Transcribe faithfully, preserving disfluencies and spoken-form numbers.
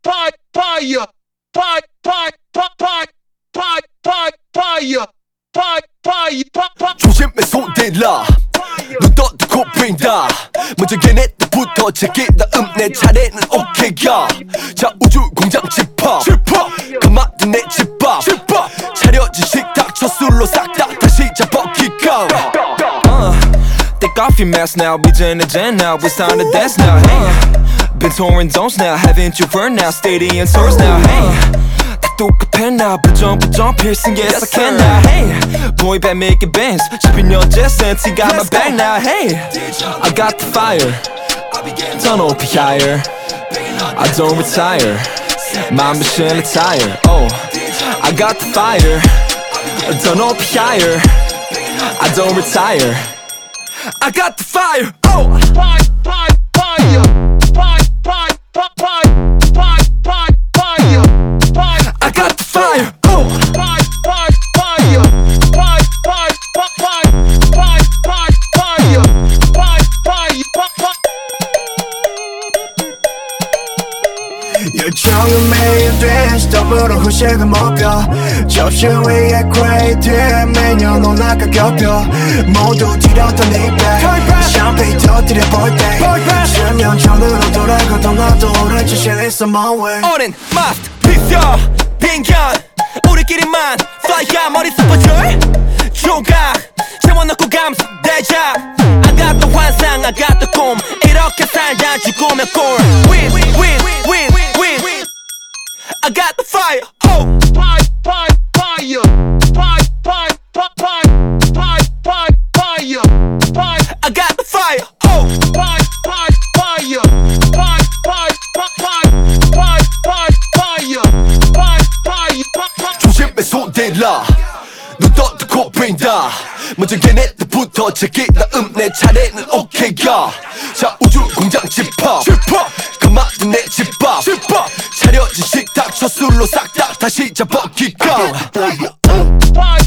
fire, fire, fire, fire, fire, fire, fire, fire, fire, fire, fire. 조심해 손대라 눈 떠두고 빈다 먼저 걔네들부터 제끼 다음 내 차례는 오케이야. 자 우주 공장 집합 그만둔 내 집밥 차려진 식탁 첫술로 싹 다 다시 잡아 기강. Take off your mask now, we in the jam now, it's time to dance now, hey. Been touring zones now, haven't you heard now, stadium tours now, hey. 다 똑같아 now, but jump, but jump, piercing, yes I can now, hey. Boy band making bands, shipping your jet sense, he got my back now, hey. I got the fire, turn up higher, I don't retire, my mission attire, oh. I got the fire, turn up higher, I don't retire. I got the fire, oh! Fire, fire, fire, fire, fire, fire, fire, fire, fire, fire. I got the fire, oh! Fire, fire, fire, fire, fire, fire, fire, fire, fire, fire, fire, fire. 요청은 매일 돼 스톱으로 후식을 먹여 접시 위에 크레이트 매년 올라가 겹겨 모두 지렸던 이백 샴페인 터뜨려 볼때 수면 전으로 돌아가던 나도 오래 지실 있어 my way. 오랜 마스트 비벼 빈견 우리끼리만 fly 머리 스포줄 조각 채워넣고 감수 대작 I got the 환상 I got the 꿈 이렇게 살다 죽으면 꼴 Win win win win I got the fire, oh! Fire, fire, fire, fire, fire, fire, fire, fire, fire, fire. I got the fire, oh! Fire, fire, fire, fire, fire, fire, fire, fire, fire, fire, fire, fire. 조심해 손대라 눈 떠두고 빈다 먼저 걔네들부터 제끼 다음 내 차례는 오케이야. 자 우주 공장 집합 그만둔 내 집밥 차려진 식탁 첫술로 싹 다 다시 잡아 기강. Fire,